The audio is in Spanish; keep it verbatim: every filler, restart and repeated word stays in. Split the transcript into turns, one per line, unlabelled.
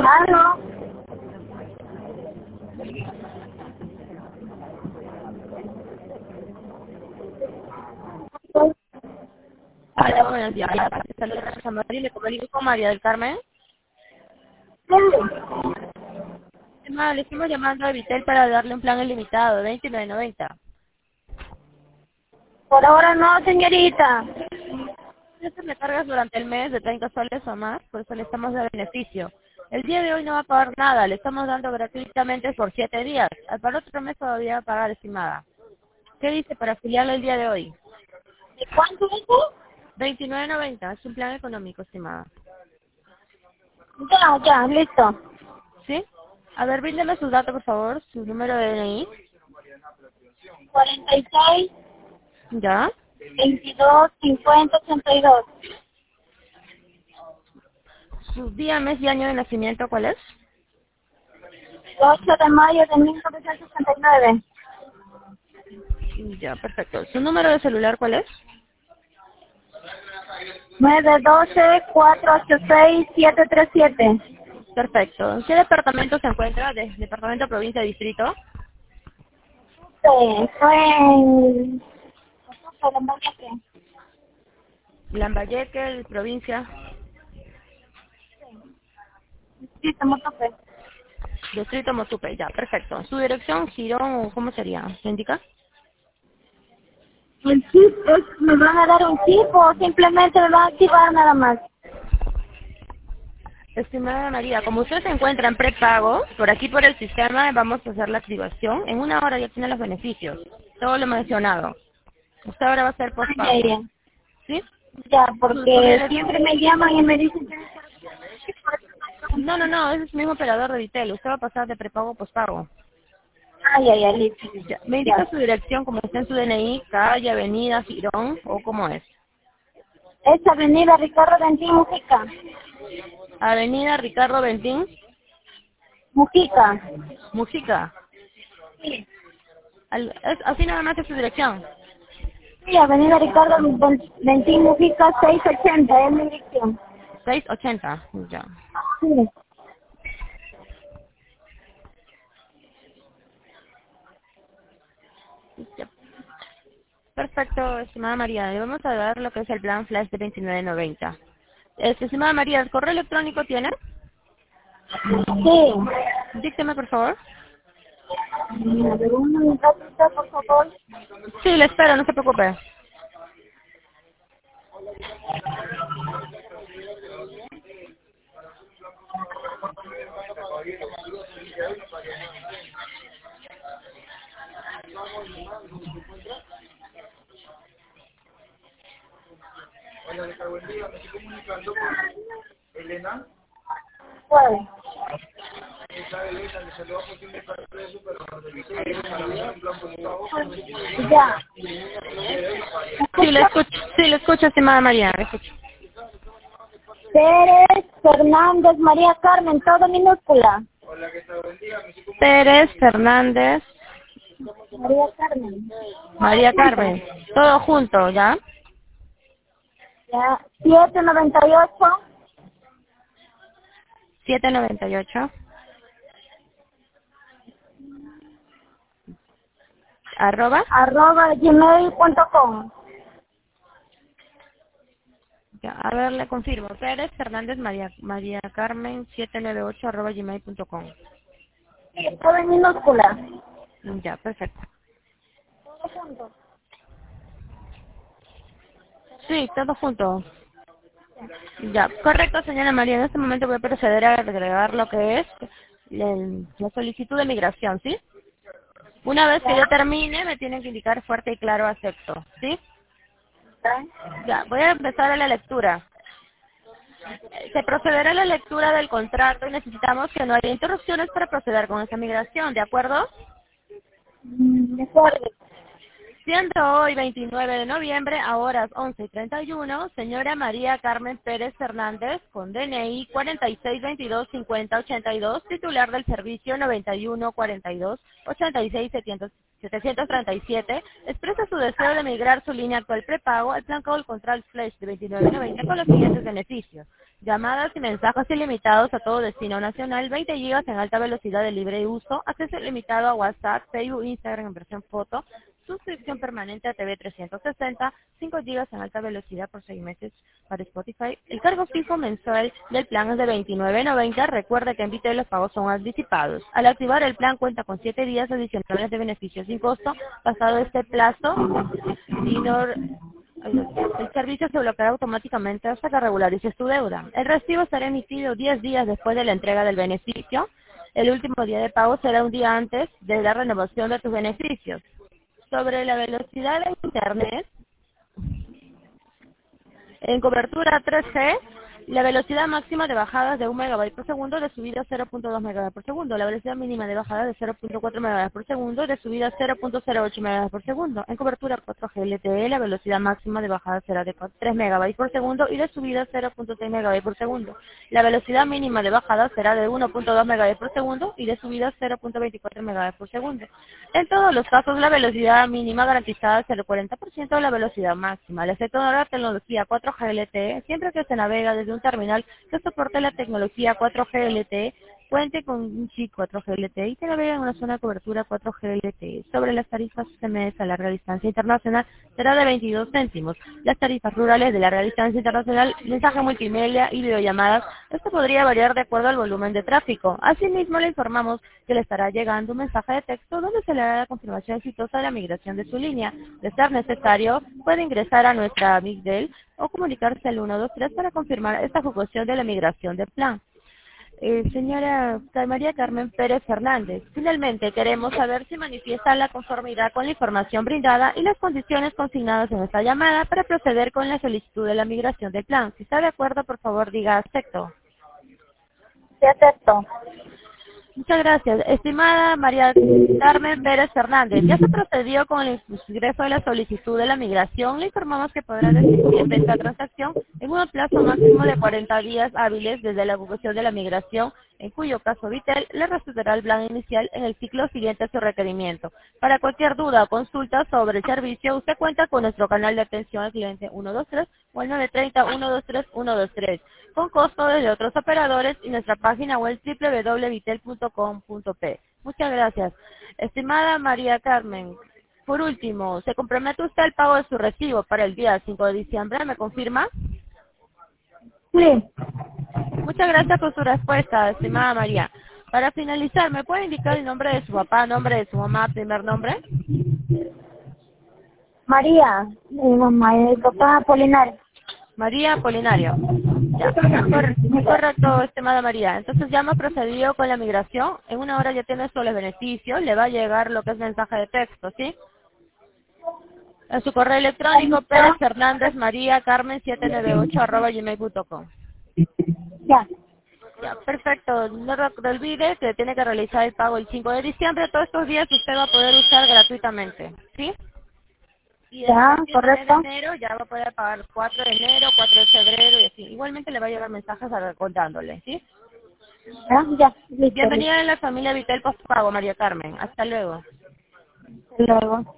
Aló.
Hola, buenos días. Saludos a María, le comunico con María del Carmen. Ma, le estamos llamando a Vitel para darle un plan ilimitado, veintinueve noventa.
Por ahora no, señorita.
Esto me cargas durante el mes de treinta soles o más, por eso le estamos dando beneficio. El día de hoy no va a pagar nada, le estamos dando gratuitamente por siete días. Al para otro mes todavía va a pagar, estimada. ¿Qué dice para afiliarlo el día de hoy?
¿De cuánto es eso?
veintinueve noventa, es un plan económico, estimada.
Ya, ya, listo.
¿Sí? A ver, bríndeme sus datos, por favor, su número de D N I.
cuarenta y seis,
¿Ya?
veintidós, cincuenta, ochenta y dos.
¿Su día, mes y año de nacimiento cuál es?
ocho de mayo de mil novecientos sesenta y nueve.
Ya, perfecto. ¿Su número de celular cuál es?
nueve doce, cuatro ocho seis, siete tres siete.
Perfecto. ¿En qué departamento se encuentra? ¿De departamento, provincia, distrito?
Sí, fue en... Lambayeque.
Lambayeque, provincia,
Sí, estamos tope.
distrito Motupe. Ya, perfecto. ¿Su dirección, Girón, cómo sería? ¿Me indica?
¿El chip es, me van a dar un chip o simplemente me van a activar nada más?
Estimada María, como usted se encuentra en prepago, por aquí por el sistema vamos a hacer la activación. En una hora ya tiene los beneficios. Todo lo mencionado. Usted ahora va a ser
Ah, ya,
postpago.
ya.
¿Sí?
Ya,
Su- su
porque
direc-
siempre me llaman y me dicen que...
No, no, no, ese es el mismo operador de Vitel. Usted va a pasar de prepago a postpago.
Ay, ay, ay, listo.
Ya. ¿Me indica
Ya.
su dirección como está en su D N I, calle, avenida, Girón o cómo es?
Es Avenida Ricardo Dentín Mujica.
Avenida Ricardo Bentín,
Mujica.
Música.
Sí.
Al- es- así nada más es su dirección.
Sí, Avenida Ricardo Dentín Mujica seiscientos ochenta, es mi dirección.
seiscientos ochenta. Ya.
Sí.
Ya. Perfecto, estimada María. Le vamos a dar lo que es el plan Flash de veintinueve noventa. Este, estimada María, ¿el correo electrónico tiene?
Sí.
Dícteme, por favor.
A ver, un minutito, por favor.
Sí, le espero, no se preocupe.
Pues. Ya. ¿Me
Sí, le
escucha?
escucho, sí, le escucho, estimada María, le escucho.
Pérez Fernández María Carmen, todo minúscula.
Pérez Fernández,
María Carmen. Todo
María
junto.
Carmen, todo junto, ¿ya?
Ya. siete noventa y ocho,
setecientos noventa y ocho, arroba.
arroba gmail punto com.
Ya, a ver, le confirmo. Pérez Fernández María, María Carmen setecientos noventa y ocho arroba gmail punto com.
Sí, todo en minúscula.
Ya, perfecto.
Todo junto.
Sí, todo junto. Ya, correcto, señora María. En este momento voy a proceder a agregar lo que es el- la solicitud de migración, ¿sí? Una vez que
Ya.
yo termine, me tienen que indicar fuerte y claro acepto, ¿sí?
Ya.
Ya, voy a empezar a la lectura. Eh, Se procederá a la lectura del contrato y necesitamos que no haya interrupciones para proceder con esa migración, ¿de acuerdo?
Mm, de acuerdo.
Siendo hoy veintinueve de noviembre a horas once y treinta y uno, señora María Carmen Pérez Fernández, con D N I cuarenta y seis veintidós cincuenta ochenta y dos, titular del servicio noventa y uno cuarenta y dos ochenta y seis setecientos setecientos treinta y siete, expresa su deseo de migrar su línea actual prepago al plan Call Control Flash de veintinueve noventa con los siguientes beneficios: llamadas y mensajes ilimitados a todo destino nacional, veinte gigas en alta velocidad de libre uso, acceso ilimitado a WhatsApp, Facebook, Instagram en versión foto, suscripción permanente a T V trescientos sesenta, cinco gigas en alta velocidad por seis meses para Spotify. El cargo fijo mensual del plan es de veintinueve noventa. Recuerde que en Vitel los pagos son anticipados. Al activar el plan cuenta con siete días adicionales de beneficios sin costo. Pasado este plazo, Dinor, el servicio se bloqueará automáticamente hasta que regularices tu deuda. El recibo será emitido diez días después de la entrega del beneficio. El último día de pago será un día antes de la renovación de tus beneficios. Sobre la velocidad de Internet, en cobertura tres G, la velocidad máxima de bajada es de un megabyte por segundo, de subida cero punto dos megabytes por segundo. La velocidad mínima de bajada es de cero punto cuatro megabytes por segundo, y de subida cero punto cero ocho megabytes por segundo. En cobertura cuatro G L T E, la velocidad máxima de bajada será de tres megabytes por segundo y de subida cero punto seis megabytes por segundo. La velocidad mínima de bajada será de uno punto dos megabytes por segundo y de subida cero punto veinticuatro megabytes por segundo. En todos los casos, la velocidad mínima garantizada es el cuarenta por ciento de la velocidad máxima. El efecto de la tecnología cuatro G L T E, siempre que se navega desde un terminal que soporte la tecnología cuatro G L T E, cuente con un chip cuatro G L T E y que navega en una zona de cobertura cuatro G L T E. Sobre las tarifas S M S a larga distancia internacional será de veintidós céntimos. Las tarifas rurales de larga distancia internacional, mensaje multimedia y videollamadas, esto podría variar de acuerdo al volumen de tráfico. Asimismo, le informamos que le estará llegando un mensaje de texto donde se le dará la confirmación exitosa de la migración de su línea. De ser necesario, puede ingresar a nuestra Migdel o comunicarse al uno dos tres para confirmar esta ejecución de la migración de plan. Eh, señora María Carmen Pérez Fernández, finalmente queremos saber si manifiesta la conformidad con la información brindada y las condiciones consignadas en esta llamada para proceder con la solicitud de la migración del plan. Si está de acuerdo, por favor diga acepto.
Sí, acepto.
Muchas gracias. Estimada María Carmen Pérez Fernández, ya se procedió con el ingreso de la solicitud de la migración. Le informamos que podrá decidir esta transacción en un plazo máximo de cuarenta días hábiles desde la ejecución de la migración, en cuyo caso Vitel le restituirá el plan inicial en el ciclo siguiente a su requerimiento. Para cualquier duda o consulta sobre el servicio, usted cuenta con nuestro canal de atención al cliente uno dos tres o el nueve tres cero, uno dos tres, uno dos tres, con costo desde otros operadores, y nuestra página web doble u doble u doble u punto vitel punto com punto pe. Muchas gracias. Estimada María Carmen, por último, ¿se compromete usted al pago de su recibo para el día cinco de diciembre? ¿Me confirma?
Sí.
Muchas gracias por su respuesta, estimada María. Para finalizar, ¿me puede indicar el nombre de su papá, nombre de su mamá, primer nombre?
María, mi mamá y mi papá Apolinar.
María Apolinario. Ya, Cor correcto, estimada María. Entonces ya hemos procedido con la migración. En una hora ya tiene todos los beneficios. Le va a llegar lo que es mensaje de texto, ¿sí? A su correo electrónico, Pérez Fernández María Carmen siete nueve ocho arroba gmail punto com.
Ya.
Ya, perfecto. No re- no olvide que tiene que realizar el pago el cinco de diciembre. Todos estos días usted va a poder usar gratuitamente, ¿sí? Y
Ya,
después de
correcto.
enero ya va a poder pagar cuatro de enero, cuatro de febrero y así. Igualmente le va a llegar mensajes a- contándole, ¿sí?
Ya, ya, listo, listo.
Bienvenida a la familia Vitel Postpago, María Carmen. Hasta luego.
Hasta luego.